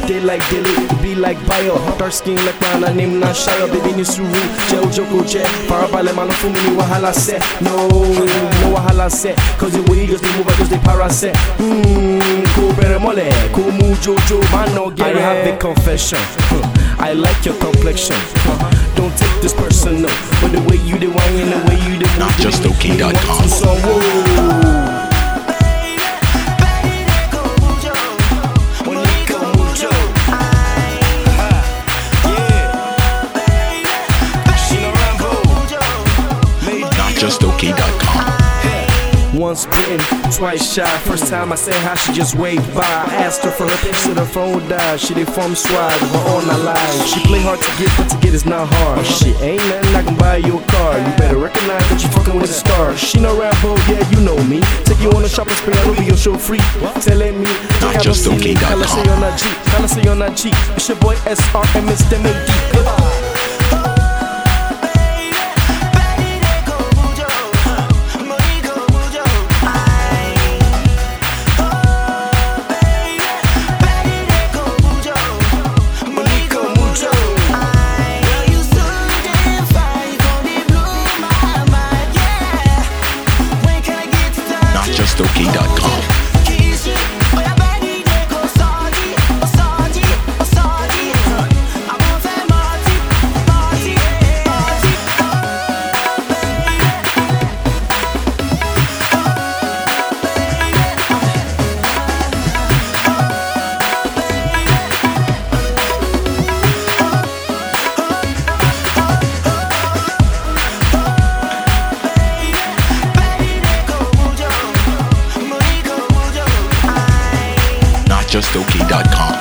They like Dilly, be like Bayo. Dark skin like Rana, name na Shire. Baby ni suru, je ojoko je. Farabale mano fumi ni wahala set. No wahala set. Cause the way girls they move, cause they para set. Cool better mole, cool move Jojo, man no get it. I have a confession. I like your complexion. Don't take this personal, but the way you the wine and the way you the NotJustOK.com. NotJustOK.com. Once bitten, twice shy. First time I said hi, she just waved by. I asked her for her picture, her phone died. She did form swag, her on the line. She play hard to get, but to get is not hard. Shit, ain't nothing I can buy you a car. You better recognize that you fucking with a star. She no Rambo, yeah, you know me. Take you on a shopping spree, I'll be your show free. Telling me, NotJustOK.com. Call say on that G, call say on that G. It's your boy SRM, it's them MD. NotJustOK.com. NotJustOK.com.